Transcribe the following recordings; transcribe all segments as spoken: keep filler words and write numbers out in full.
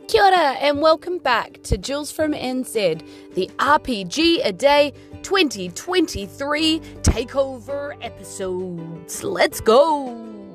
Kia ora and welcome back to Jules from N Z, the R P G A Day twenty twenty-three Takeover episodes. Let's go!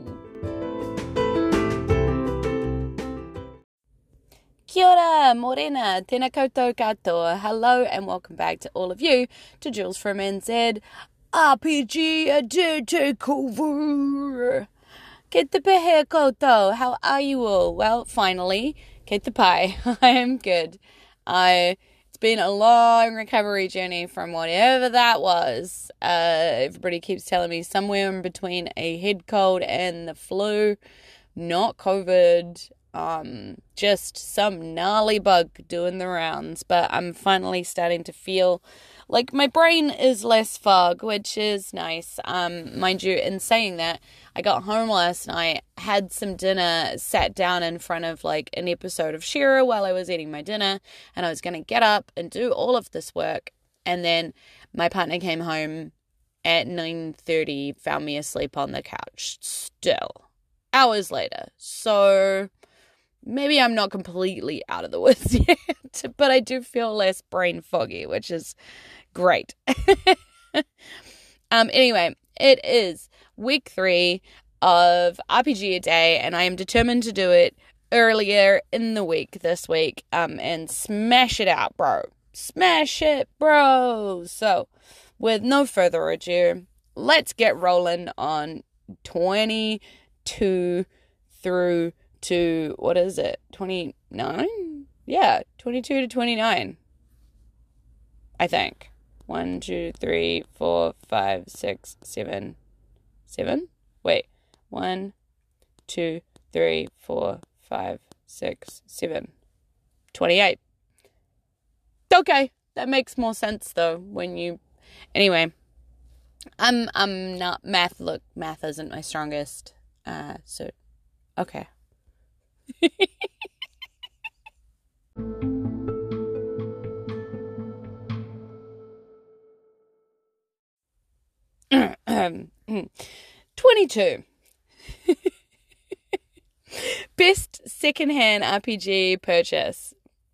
Kia ora, morena, tēnā koutou katoa. Hello and welcome back to all of you to Jules from N Z, R P G A Day Takeover. Ke te pehe koutou, how are you all? Well, finally, ke te pai. I am good. I, it's been a long recovery journey from whatever that was. Uh, everybody keeps telling me somewhere in between a head cold and the flu, not COVID. Um, just some gnarly bug doing the rounds, but I'm finally starting to feel like my brain is less fog, which is nice. Um, mind you, in saying that, I got home last night, had some dinner, sat down in front of like an episode of Shira while I was eating my dinner, and I was going to get up and do all of this work, and then my partner came home at nine thirty, found me asleep on the couch, still, hours later. So maybe I'm not completely out of the woods yet, but I do feel less brain foggy, which is great. um. Anyway, it is week three of R P G A Day, and I am determined to do it earlier in the week this week, um, and smash it out, bro. Smash it, bro. So, with no further ado, let's get rolling on twenty-two through to, what is it, twenty-nine? Yeah, twenty-two to twenty-nine, I think. One, two, three, four, five, six, seven, seven? Wait, one, two, three, four, five, six, seven, twenty-eight. Okay, that makes more sense though when you, anyway, I'm, I'm not, math, look, math isn't my strongest, uh, so, okay. twenty-two. Best secondhand R P G purchase.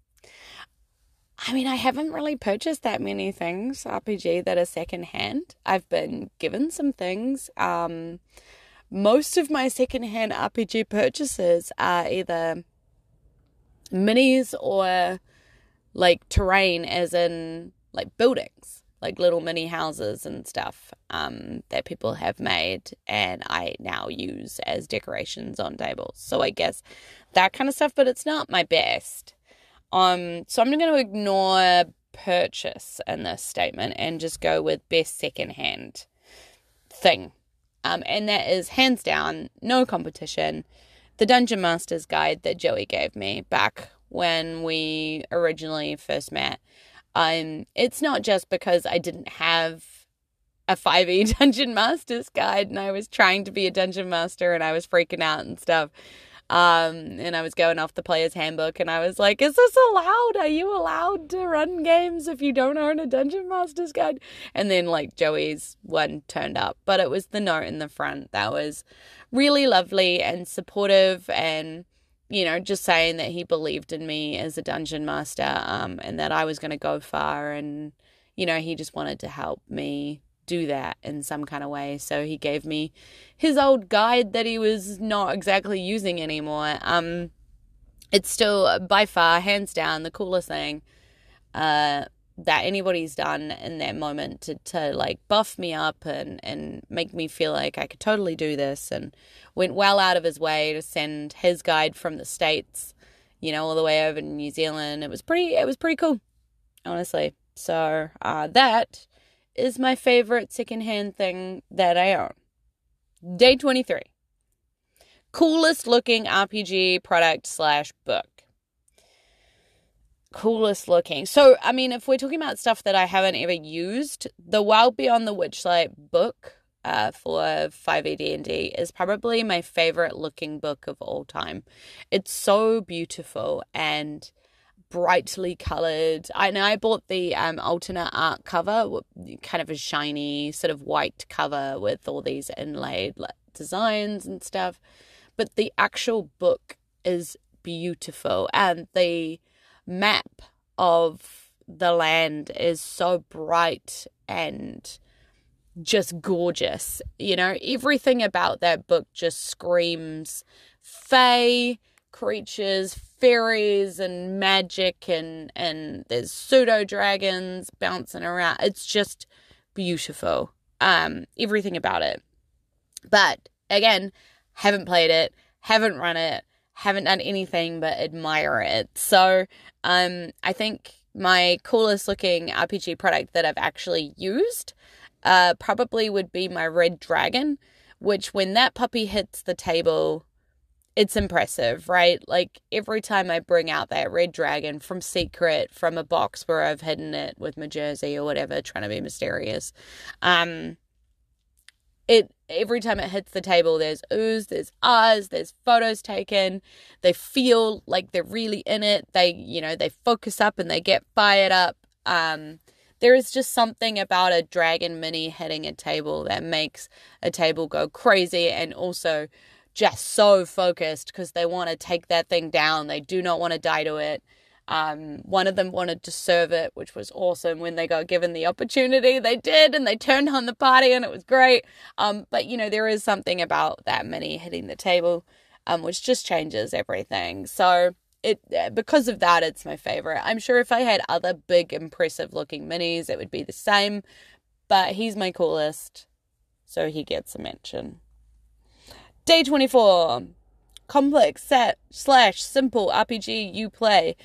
I mean, I haven't really purchased that many things R P G that are secondhand. I've been given some things. Um, most of my secondhand R P G purchases are either minis or like terrain, as in like buildings, like little mini houses and stuff um, that people have made and I now use as decorations on tables. So I guess that kind of stuff, but it's not my best. Um, so I'm going to ignore purchase in this statement and just go with best secondhand thing. Um, and that is hands down, no competition, the Dungeon Master's Guide that Joey gave me back when we originally first met. Um, it's not just because I didn't have a five E Dungeon Master's Guide and I was trying to be a Dungeon Master and I was freaking out and stuff. Um, and I was going off the player's handbook and I was like, is this allowed? Are you allowed to run games if you don't own a Dungeon Master's Guide? And then like Joey's one turned up, but it was the note in the front that was really lovely and supportive, and you know, just saying that he believed in me as a dungeon master, um, and that I was going to go far, and, you know, he just wanted to help me do that in some kind of way. So he gave me his old guide that he was not exactly using anymore. Um, it's still by far, hands down, the coolest thing, uh, that anybody's done in that moment to, to like buff me up and, and make me feel like I could totally do this, and went well out of his way to send his guide from the States, you know, all the way over to New Zealand. It was pretty, it was pretty cool, honestly. So, uh, that is my favorite secondhand thing that I own. Day twenty-three. Coolest looking R P G product slash book. Coolest looking. So, I mean, if we're talking about stuff that I haven't ever used, the Wild Beyond the Witchlight book uh, for five E D and D is probably my favorite looking book of all time. It's so beautiful and brightly colored. I know I bought the um, alternate art cover, kind of a shiny sort of white cover with all these inlaid like, designs and stuff. But the actual book is beautiful, and the map of the land is so bright and just gorgeous. You know, everything about that book just screams fae creatures, fairies and magic, and and there's pseudo dragons bouncing around. It's just beautiful. Um everything about it. But again, haven't played it, haven't run it, haven't done anything but admire it. So um I think my coolest looking R P G product that I've actually used uh probably would be my Red Dragon, which when that puppy hits the table, it's impressive, right? Like every time I bring out that Red Dragon from secret, from a box where I've hidden it with my jersey or whatever, trying to be mysterious, um, it every time it hits the table, there's oohs, there's ahs, there's photos taken. They feel like they're really in it. They, you know, they focus up and they get fired up. Um, there is just something about a dragon mini hitting a table that makes a table go crazy, and also just so focused because they want to take that thing down. They do not want to die to it. Um, one of them wanted to serve it, which was awesome. When they got given the opportunity, they did, and they turned on the party, and it was great. Um, but, you know, there is something about that mini hitting the table, um, which just changes everything. So it because of that, it's my favorite. I'm sure if I had other big, impressive-looking minis, it would be the same. But he's my coolest, so he gets a mention. Day twenty-four, complex set slash simple R P G you play.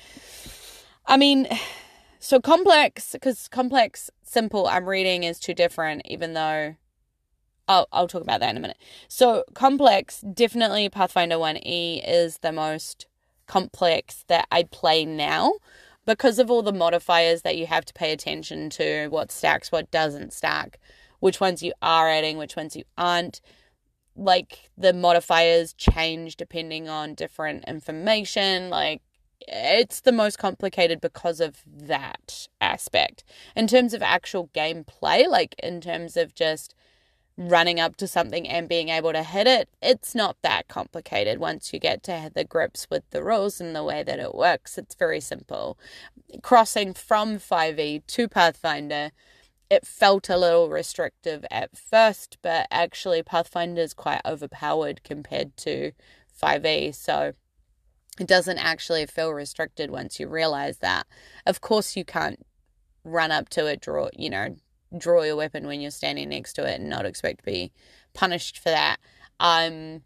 I mean, so complex, because complex, simple, I'm reading is too different, even though, I'll, I'll talk about that in a minute. So complex, definitely Pathfinder one E is the most complex that I play now, because of all the modifiers that you have to pay attention to, what stacks, what doesn't stack, which ones you are adding, which ones you aren't. Like, the modifiers change depending on different information. Like, it's the most complicated because of that aspect. In terms of actual gameplay, like in terms of just running up to something and being able to hit it, it's not that complicated. Once you get to the grips with the rules and the way that it works, it's very simple. Crossing from five E to Pathfinder, it felt a little restrictive at first, but actually Pathfinder is quite overpowered compared to five E, so it doesn't actually feel restricted once you realize that. Of course, you can't run up to it, draw, you know, draw your weapon when you're standing next to it and not expect to be punished for that. Um,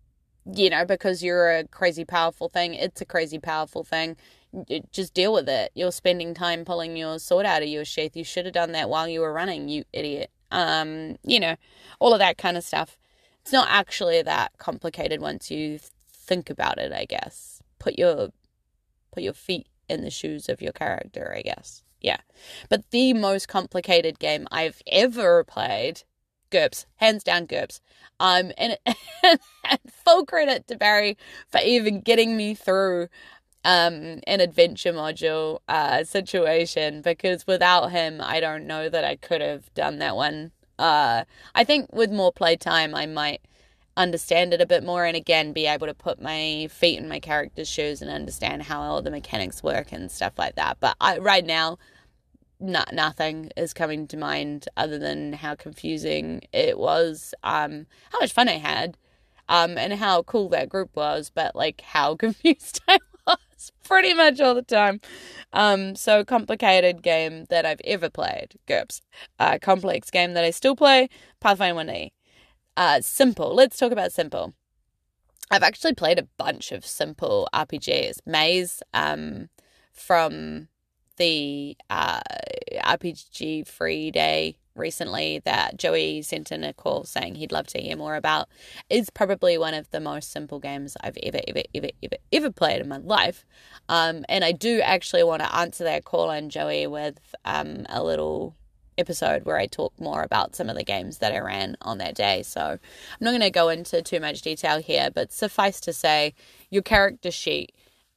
you know, because you're a crazy powerful thing. It's a crazy powerful thing. Just deal with it. You're spending time pulling your sword out of your sheath. You should have done that while you were running, you idiot. Um, you know, all of that kind of stuff. It's not actually that complicated once you think about it, I guess. Put your put your feet in the shoes of your character, I guess. Yeah. But the most complicated game I've ever played, GURPS, hands down GURPS. Um, and, and full credit to Barry for even getting me through um an adventure module uh situation, because without him I don't know that I could have done that one. uh I think with more playtime I might understand it a bit more, and again be able to put my feet in my character's shoes and understand how all the mechanics work and stuff like that. But I right now not nothing is coming to mind other than how confusing it was, um how much fun I had, um and how cool that group was, but like how confused I was pretty much all the time. Um, so complicated game that I've ever played, GURPS. Uh, complex game that I still play, Pathfinder one E. Uh, simple. Let's talk about simple. I've actually played a bunch of simple R P Gs. Maze, um, from the uh, R P G Free Day recently that Joey sent in a call saying he'd love to hear more about, is probably one of the most simple games I've ever, ever, ever, ever, ever played in my life. Um, and I do actually want to answer that call in, Joey, with um, a little episode where I talk more about some of the games that I ran on that day. So I'm not going to go into too much detail here, but suffice to say, your character sheet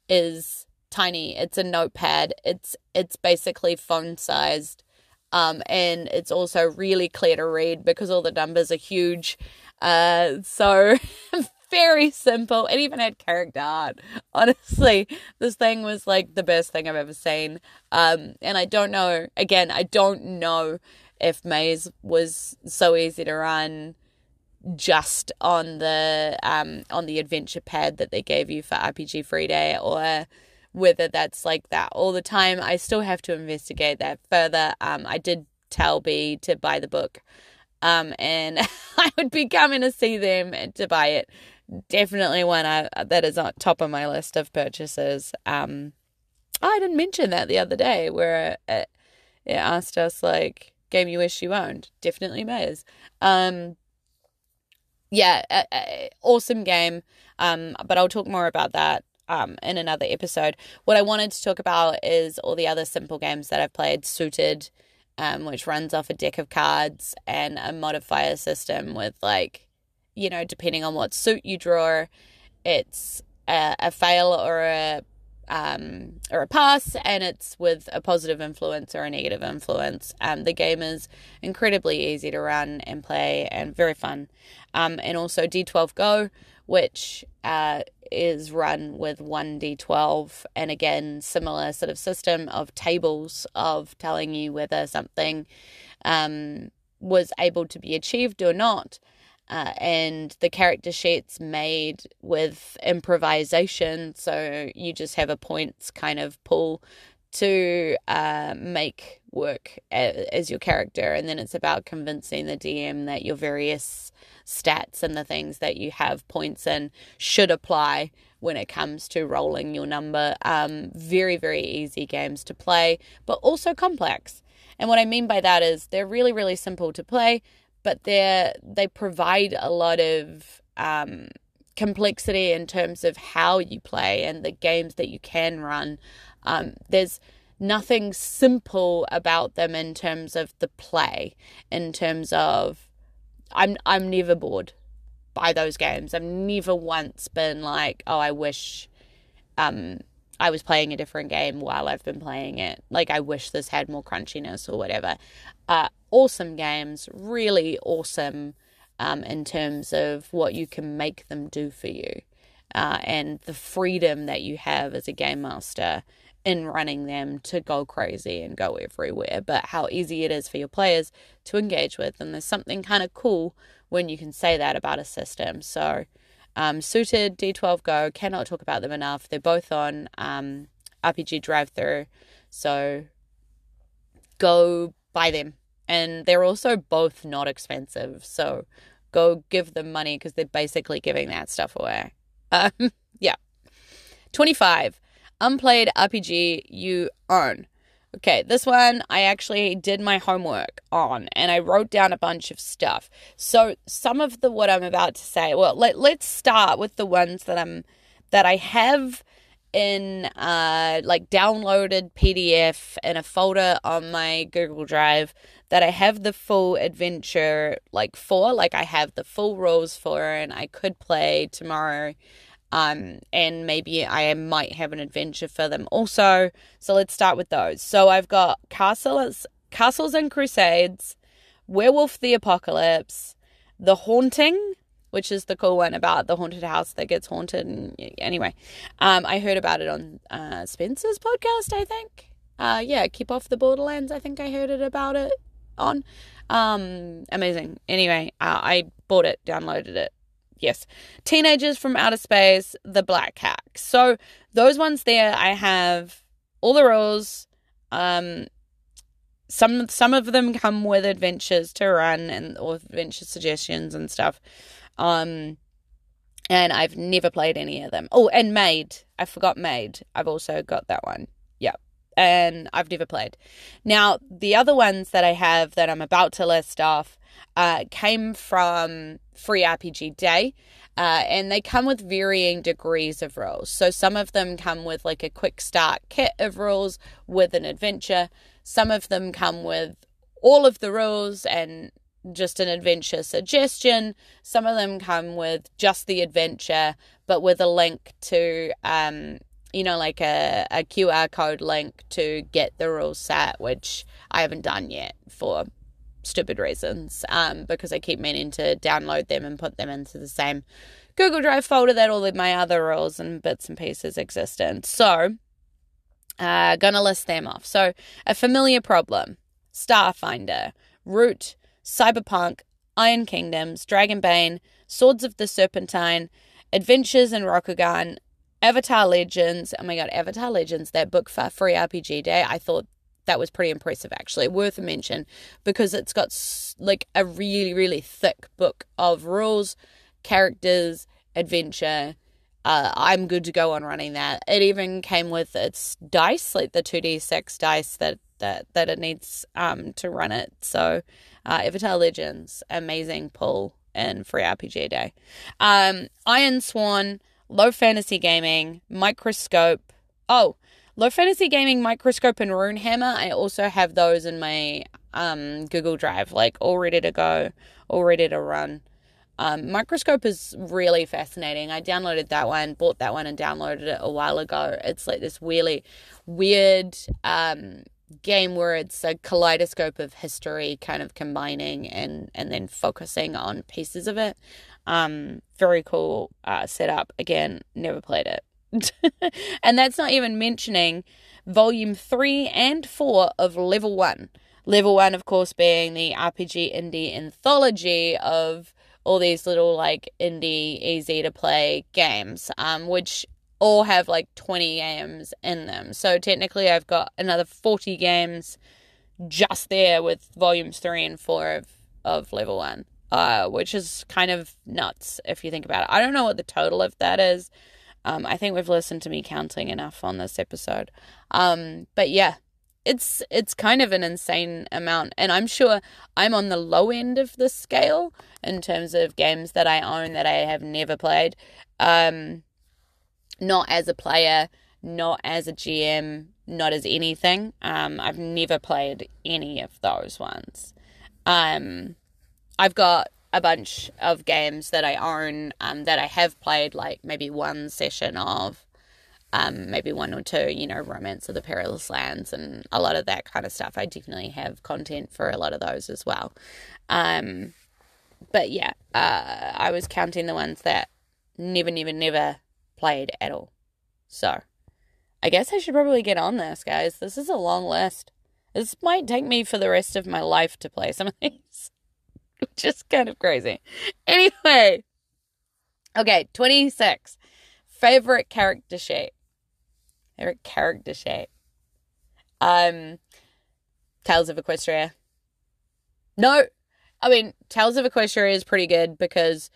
is tiny. It's a notepad. It's it's basically phone sized. Um, and it's also really clear to read because all the numbers are huge. Uh, so very simple. It even had character art. Honestly, this thing was like the best thing I've ever seen. Um, and I don't know, again, I don't know if Maze was so easy to run just on the um on the adventure pad that they gave you for R P G Free Day, or whether that's like that all the time. I still have to investigate that further. Um, I did tell B to buy the book, um, and I would be coming to see them to buy it. Definitely one I, that is on top of my list of purchases. Um, I didn't mention that the other day where it, it asked us like game you wish you owned. Definitely Maze. Um, yeah, a, a, awesome game. Um, but I'll talk more about that um in another episode. What I wanted to talk about is all the other simple games that I've played. Suited, um, which runs off a deck of cards and a modifier system with, like, you know, depending on what suit you draw, it's a, a fail or a um or a pass, and it's with a positive influence or a negative influence. Um, the game is incredibly easy to run and play and very fun. Um, and also D twelve Go, which uh is run with one d twelve, and again, similar sort of system of tables of telling you whether something um was able to be achieved or not. Uh, and the character sheet's made with improvisation, so you just have a points kind of pool to uh, make work as, as your character, and then it's about convincing the D M that your various stats and the things that you have points in should apply when it comes to rolling your number. Um, very, very easy games to play, but also complex. And what I mean by that is they're really, really simple to play, but they they provide a lot of um, complexity in terms of how you play and the games that you can run. Um, there's nothing simple about them in terms of the play, in terms of I'm I'm never bored by those games. I've never once been like, oh, I wish um, I was playing a different game while I've been playing it. Like, I wish this had more crunchiness or whatever. Uh, awesome games, really awesome um, in terms of what you can make them do for you, uh, and the freedom that you have as a game master in running them to go crazy and go everywhere, but how easy it is for your players to engage with. And there's something kind of cool when you can say that about a system. So um, Suited, D twelve Go, cannot talk about them enough. They're both on um, R P G Drive-Thru, so go buy them. And they're also both not expensive, so go give them money because they're basically giving that stuff away. Um, yeah. twenty-five. Unplayed R P G you own. Okay, this one I actually did my homework on, and I wrote down a bunch of stuff. So some of the what I'm about to say, well, let, let's start with the ones that I'm that I have in uh like downloaded P D F in a folder on my Google Drive that I have the full adventure like for, like I have the full rules for, and I could play tomorrow. Um, and maybe I might have an adventure for them also. So let's start with those. So I've got Castles, Castles and Crusades, Werewolf the Apocalypse, The Haunting, which is the cool one about the haunted house that gets haunted. And anyway, um, I heard about it on uh, Spencer's podcast, I think. Uh, yeah, Keep Off the Borderlands, I think I heard it about it on. Um, amazing. Anyway, uh, I bought it, downloaded it. Yes. Teenagers from Outer Space, The Black Hack. So those ones there, I have all the rules. Um, some some of them come with adventures to run and or adventure suggestions and stuff. Um, and I've never played any of them. Oh, and Made. I forgot Made. I've also got that one. Yeah. And I've never played. Now, the other ones that I have that I'm about to list off uh, came from Free R P G Day, uh, and they come with varying degrees of rules. So some of them come with like a quick start kit of rules with an adventure. Some of them come with all of the rules and just an adventure suggestion. Some of them come with just the adventure, but with a link to, um, you know, like a, a Q R code link to get the rules set, which I haven't done yet for stupid reasons, um, because I keep meaning to download them and put them into the same Google Drive folder that all of my other rules and bits and pieces exist in. So, uh, gonna list them off. So, A Familiar Problem, Starfinder, Root, Cyberpunk, Iron Kingdoms, Dragonbane, Swords of the Serpentine, Adventures in Rokugan, Avatar Legends. Oh my god, Avatar Legends, that book for Free R P G Day, I thought that was pretty impressive, actually. Worth a mention, because it's got like a really, really thick book of rules, characters, adventure. Uh, I'm good to go on running that. It even came with its dice, like the two d six dice that, that, that it needs um, to run it. So, uh, Avatar Legends, amazing pull in Free R P G Day. Um, Iron Sworn, Low Fantasy Gaming, Microscope. Oh, Low Fantasy Gaming, Microscope, and Runehammer. I also have those in my um, Google Drive, like all ready to go, all ready to run. Um, Microscope is really fascinating. I downloaded that one, bought that one, and downloaded it a while ago. It's like this really weird um, game where it's a kaleidoscope of history kind of combining and, and then focusing on pieces of it. Um, very cool uh, setup. Again, never played it. And that's not even mentioning volume three and four of Level one. Level one, of course, being the R P G indie anthology of all these little, like, indie, easy-to-play games, um, which all have, like, twenty games in them. So, technically, I've got another forty games just there with volumes three and four of, of Level one, uh, which is kind of nuts if you think about it. I don't know what the total of that is. Um, I think we've listened to me counting enough on this episode. Um, but, yeah. It's it's kind of an insane amount, and I'm sure I'm on the low end of the scale in terms of games that I own that I have never played. Um, not as a player, not as a G M, not as anything. Um, I've never played any of those ones. Um, I've got a bunch of games that I own um, that I have played, like maybe one session of. Um, maybe one or two, you know, Romance of the Perilous Lands and a lot of that kind of stuff. I definitely have content for a lot of those as well. Um, but yeah, uh, I was counting the ones that never, never, never played at all. So I guess I should probably get on this, guys. This is a long list. This might take me for the rest of my life to play some of these, which is kind of crazy. Anyway, okay, twenty-six. Favorite character sheet. Favorite character sheet. Um, Tales of Equestria. No, I mean, Tales of Equestria is pretty good because,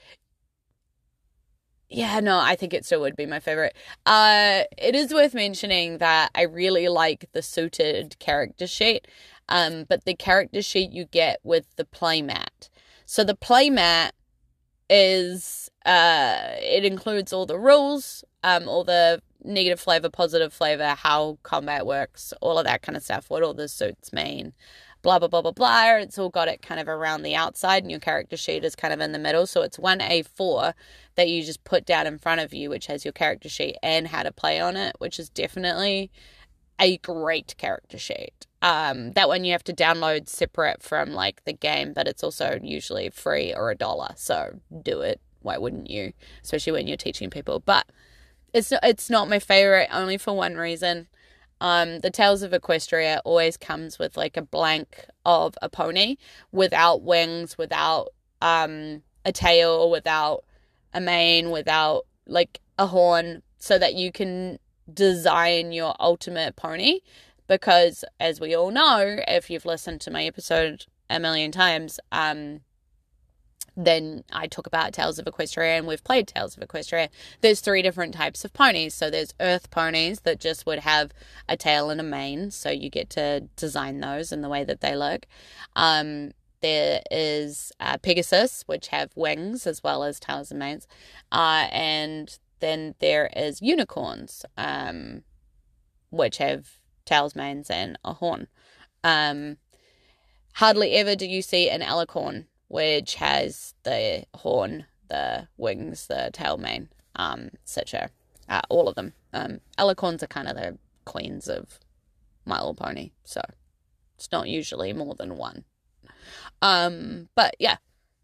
yeah, no, I think it still would be my favorite. Uh, it is worth mentioning that I really like the suited character sheet, um, but the character sheet you get with the playmat. So the playmat is, uh, it includes all the rules, um, all the negative flavor, positive flavor, how combat works, all of that kind of stuff, what all the suits mean, blah, blah, blah, blah, blah. It's all got it kind of around the outside, and your character sheet is kind of in the middle. So it's one A four that you just put down in front of you, which has your character sheet and how to play on it, which is definitely a great character sheet. Um, that one you have to download separate from, like, the game, but it's also usually free or a dollar. So do it. Why wouldn't you? Especially when you're teaching people. But It's not, it's not my favorite, only for one reason. Um, the Tales of Equestria always comes with, like, a blank of a pony without wings, without um, a tail, without a mane, without, like, a horn, so that you can design your ultimate pony. Because, as we all know, if you've listened to my episode a million times, um... then I talk about Tales of Equestria, and we've played Tales of Equestria. There's three different types of ponies. So there's earth ponies that just would have a tail and a mane. So you get to design those in the way that they look. Um, there is uh, Pegasus, which have wings as well as tails and manes. Uh, and then there is unicorns, um, which have tails, manes, and a horn. Um, hardly ever do you see an alicorn, which has the horn, the wings, the tail, mane, um, et cetera. Uh, all of them. Um, alicorns are kind of the queens of My Little Pony, so it's not usually more than one. Um, but yeah,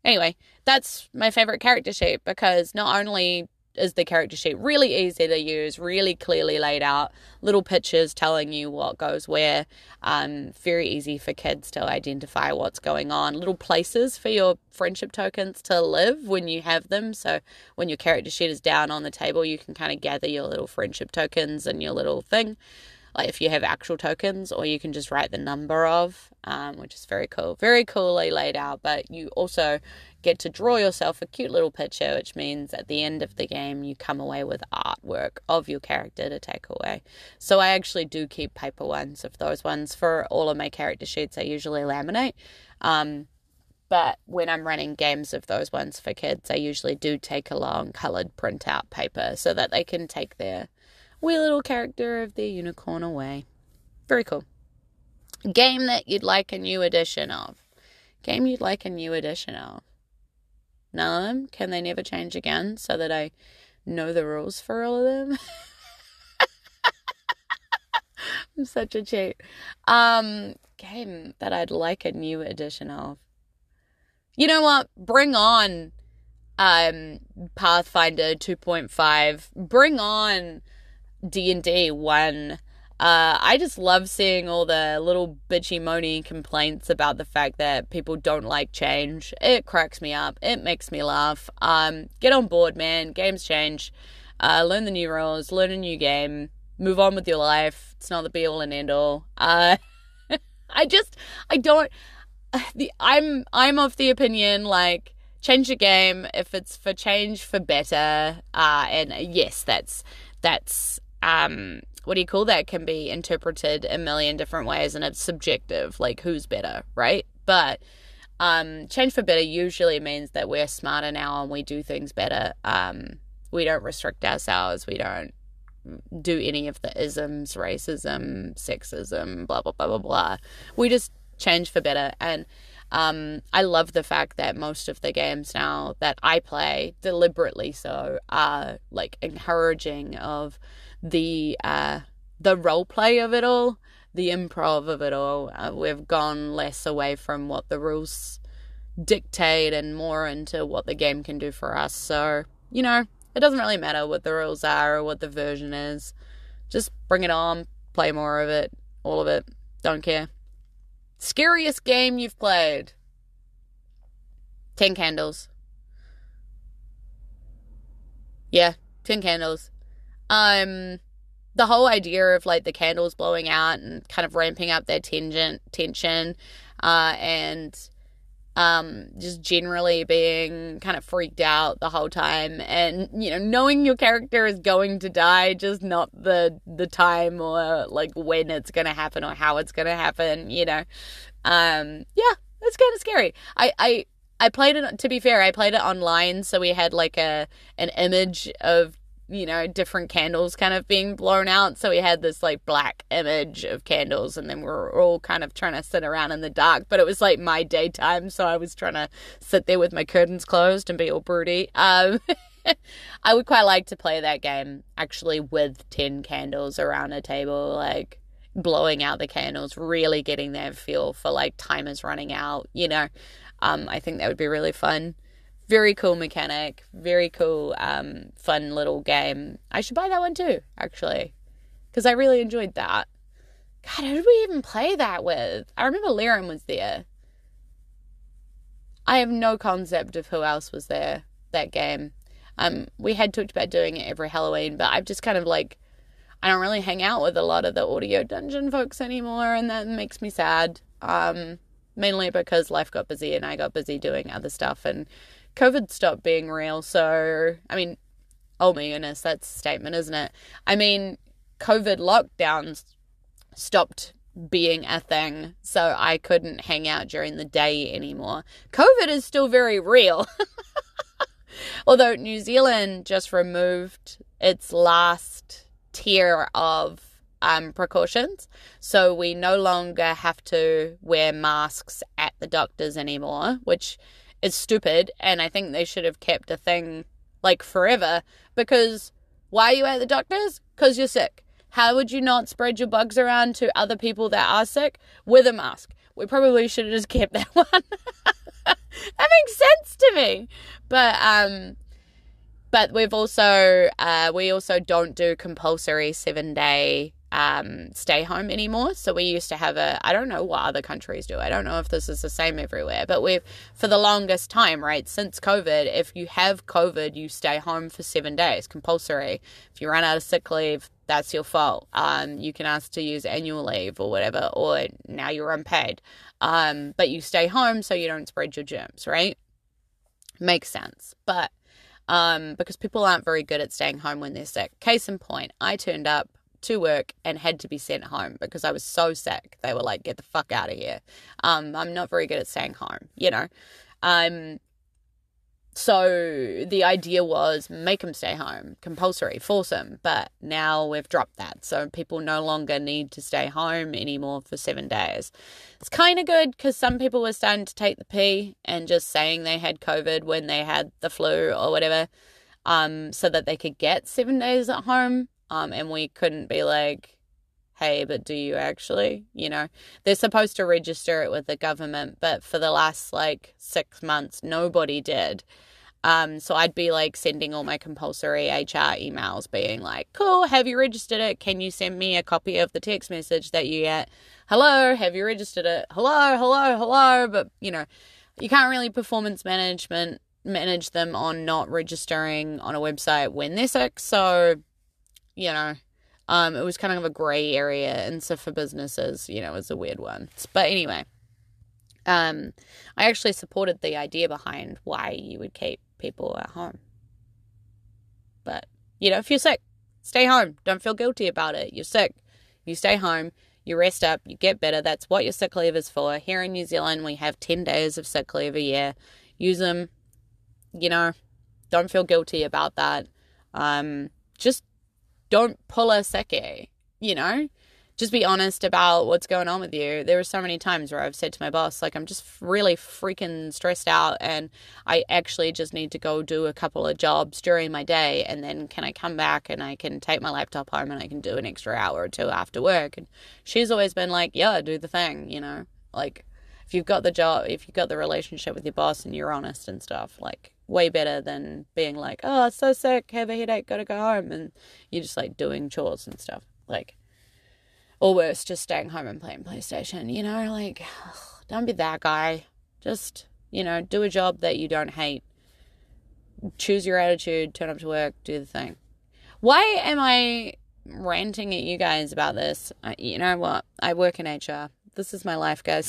Anyway, that's my favorite character sheet because not only is the character sheet really easy to use, really clearly laid out, little pictures telling you what goes where, um, very easy for kids to identify what's going on, little places for your friendship tokens to live when you have them. So when your character sheet is down on the table, you can kind of gather your little friendship tokens and your little thing, like if you have actual tokens, or you can just write the number of, um, which is very cool. Very coolly laid out, but you also get to draw yourself a cute little picture, which means at the end of the game, you come away with artwork of your character to take away. So I actually do keep paper ones of those ones for all of my character sheets. I usually laminate. Um, but when I'm running games of those ones for kids, I usually do take along coloured printout paper so that they can take their wee little character of their unicorn away. Very cool. Game that you'd like a new edition of. Game you'd like a new edition of. None of them? Can they never change again so that I know the rules for all of them? I'm such a cheat. Um, game that I'd like a new edition of. You know what? Bring on um, Pathfinder two point five. Bring on D and D one. Uh, I just love seeing all the little bitchy moany complaints about the fact that people don't like change. It cracks me up. It makes me laugh. Um, get on board, man. Games change. Uh, learn the new rules. Learn a new game. Move on with your life. It's not the be all and end all. Uh, I just, I don't. The I'm I'm of the opinion like change the game if it's for change for better. Uh, and yes, that's that's. Um, what do you call that? Can be interpreted a million different ways, and it's subjective, like who's better, right? But um, change for better usually means that we're smarter now and we do things better. Um, we don't restrict ourselves. We don't do any of the isms, racism, sexism, blah, blah, blah, blah, blah. We just change for better. And um, I love the fact that most of the games now that I play, deliberately so, are like encouraging of the uh the role play of it all, the improv of it all. Uh, we've gone less away from what the rules dictate and more into what the game can do for us. So, you know, it doesn't really matter what the rules are or what the version is. Just bring it on, play more of it, all of it. Don't care. Scariest game you've played? Ten Candles. Yeah, Ten Candles. Um, the whole idea of like the candles blowing out and kind of ramping up their tension, tension, uh, and um, just generally being kind of freaked out the whole time, and you know, knowing your character is going to die, just not the the time or like when it's gonna happen or how it's gonna happen. You know, um, yeah, it's kind of scary. I I I played it. To be fair, I played it online, so we had like a an image of, you know, different candles kind of being blown out. So we had this like black image of candles, and then we were all kind of trying to sit around in the dark, but it was like my daytime. So I was trying to sit there with my curtains closed and be all broody. Um, I would quite like to play that game actually with ten candles around a table, like blowing out the candles, really getting that feel for like time is running out, you know. Um, I think that would be really fun. Very cool mechanic, very cool, um, fun little game. I should buy that one too, actually, because I really enjoyed that. God, who did we even play that with? I remember Liren was there. I have no concept of who else was there that game. Um, we had talked about doing it every Halloween, but I've just kind of like, I don't really hang out with a lot of the Audio Dungeon folks anymore, and that makes me sad. Um, mainly because life got busy and I got busy doing other stuff, and COVID stopped being real. So, I mean, oh my goodness, that's a statement, isn't it? I mean, COVID lockdowns stopped being a thing, so I couldn't hang out during the day anymore. COVID is still very real. Although New Zealand just removed its last tier of um, precautions, so we no longer have to wear masks at the doctors anymore, which is stupid, and I think they should have kept a thing like forever, because why are you at the doctors? Because you're sick. How would you not spread your bugs around to other people that are sick? With a mask. We probably should have just kept that one. That makes sense to me. But um, but we've also uh, we also don't do compulsory seven day um stay home anymore. So we used to have a, I don't know what other countries do. I don't know if this is the same everywhere, but we've for the longest time, right, since COVID, if you have COVID, you stay home for seven days, compulsory. If you run out of sick leave, that's your fault. Um, you can ask to use annual leave or whatever, or now you're unpaid. Um, but you stay home so you don't spread your germs, right? Makes sense. But um, because people aren't very good at staying home when they're sick. Case in point, I turned up to work and had to be sent home because I was so sick. They were like, get the fuck out of here. Um, I'm not very good at staying home, you know. Um, so the idea was make them stay home, compulsory, force them. But now we've dropped that. So people no longer need to stay home anymore for seven days. It's kind of good because some people were starting to take the pee and just saying they had COVID when they had the flu or whatever, um, so that they could get seven days at home. Um, and we couldn't be like, hey, but do you actually, you know, they're supposed to register it with the government, but for the last like six months, nobody did. Um, so I'd be like sending all my compulsory H R emails being like, cool, have you registered it? Can you send me a copy of the text message that you get? Hello, have you registered it? Hello, hello, hello. But, you know, you can't really performance management manage them on not registering on a website when they're sick. So, you know, um, it was kind of a grey area, and so for businesses, you know, it's a weird one. But anyway, um, I actually supported the idea behind why you would keep people at home. But, you know, if you're sick, stay home. Don't feel guilty about it. You're sick. You stay home. You rest up. You get better. That's what your sick leave is for. Here in New Zealand, we have ten days of sick leave a year. Use them. You know, don't feel guilty about that. Um, just don't pull a sickie, you know, just be honest about what's going on with you. There were so many times where I've said to my boss, like, I'm just really freaking stressed out and I actually just need to go do a couple of jobs during my day. And then can I come back and I can take my laptop home and I can do an extra hour or two after work? And she's always been like, yeah, do the thing, you know, like if you've got the job, if you've got the relationship with your boss and you're honest and stuff, like, way better than being like, oh, so sick, have a headache, gotta go home, and you're just like doing chores and stuff, like, or worse, just staying home and playing PlayStation, you know, like, ugh, don't be that guy. Just, you know, do a job that you don't hate, choose your attitude, turn up to work, do the thing. Why am I ranting at you guys about this? I, you know what, I work in H R. This is my life, guys.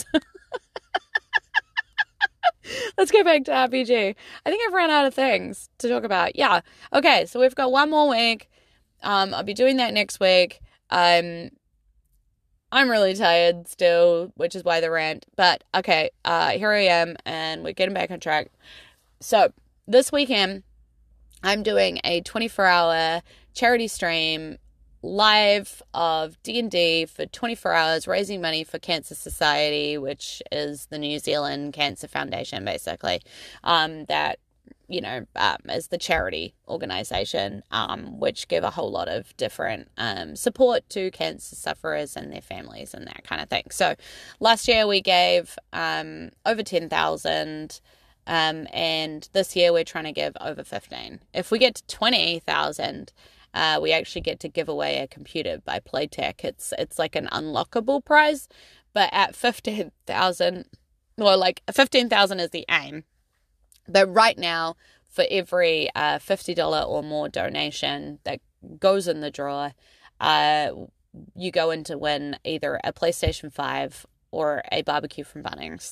Let's go back to R P G. I think I've run out of things to talk about. Yeah. Okay, so we've got one more week. Um, I'll be doing that next week. Um, I'm really tired still, which is why the rant. But, okay, uh, here I am, and we're getting back on track. So, this weekend, I'm doing a twenty-four hour charity stream live of D and D for twenty-four hours, raising money for Cancer Society, which is the New Zealand Cancer Foundation, basically, um, that, you know, um, is the charity organisation, um, which give a whole lot of different um, support to cancer sufferers and their families and that kind of thing. So last year we gave um, over ten thousand, um, and this year we're trying to give over fifteen. If we get to twenty thousand, Uh, we actually get to give away a computer by Playtech. It's it's like an unlockable prize, but at fifteen thousand, well, like fifteen thousand is the aim. But right now, for every uh, fifty dollars or more donation that goes in the draw, uh, you go in to win either a PlayStation five or a barbecue from Bunnings.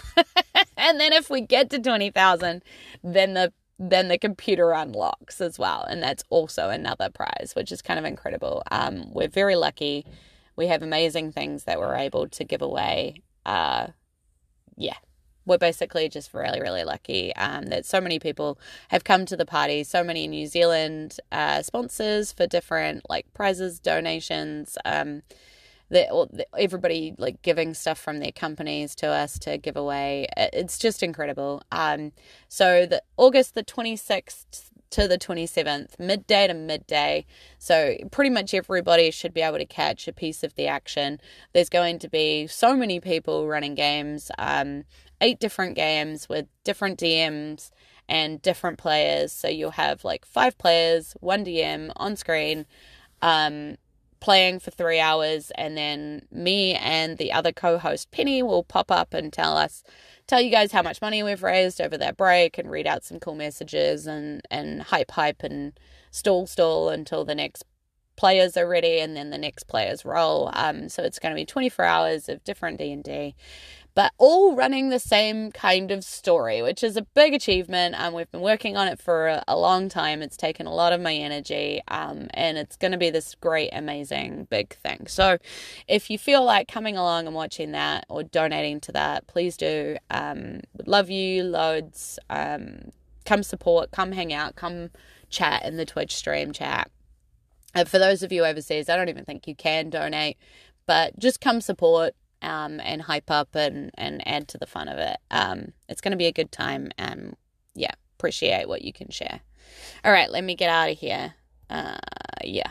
And then if we get to twenty thousand, then the then the computer unlocks as well. And that's also another prize, which is kind of incredible. Um, we're very lucky. We have amazing things that we're able to give away. Uh, yeah, we're basically just really, really lucky um, that so many people have come to the party. So many New Zealand uh, sponsors for different like prizes, donations, um, that everybody like giving stuff from their companies to us to give away. It's just incredible. Um, so the August the twenty-sixth to the twenty-seventh, midday to midday. So pretty much everybody should be able to catch a piece of the action. There's going to be so many people running games. Um, eight different games with different D Ms and different players. So you'll have like five players, one D M on screen, um, playing for three hours. And then me and the other co-host Penny will pop up and tell us, tell you guys how much money we've raised over that break and read out some cool messages and, and hype, hype and stall, stall until the next players are ready and then the next players roll. Um, so it's going to be twenty-four hours of different D and D, but all running the same kind of story, which is a big achievement. Um, we've been working on it for a, a long time. It's taken a lot of my energy, um, and it's going to be this great, amazing, big thing. So if you feel like coming along and watching that or donating to that, please do. Um, would love you loads. Um, come support, come hang out, come chat in the Twitch stream chat. And for those of you overseas, I don't even think you can donate, but just come support um, and hype up and, and add to the fun of it. Um, it's going to be a good time, and yeah, appreciate what you can share. All right, let me get out of here. Uh, yeah.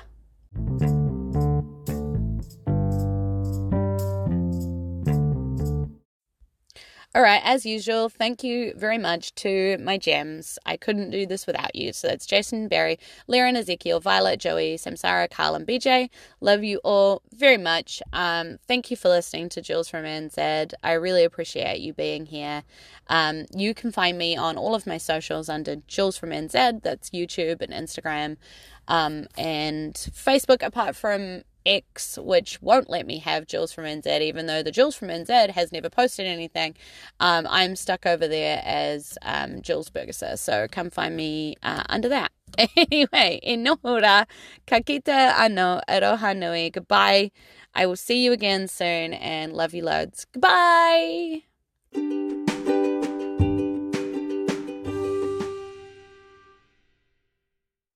All right, as usual, thank you very much to my gems. I couldn't do this without you. So that's Jason, Barry, Liren, Ezekiel, Violet, Joey, Samsara, Carl, and B J. Love you all very much. Um, thank you for listening to Jules from N Z. I really appreciate you being here. Um, you can find me on all of my socials under Jules from N Z. That's YouTube and Instagram um, and Facebook, apart from X, which won't let me have Jules from N Z, even though the Jules from N Z has never posted anything. Um, I'm stuck over there as um, Jules Burgesser, so come find me uh, under that. Anyway, inohura, kakita ano, aroha nui, goodbye. I will see you again soon, and love you loads. Goodbye!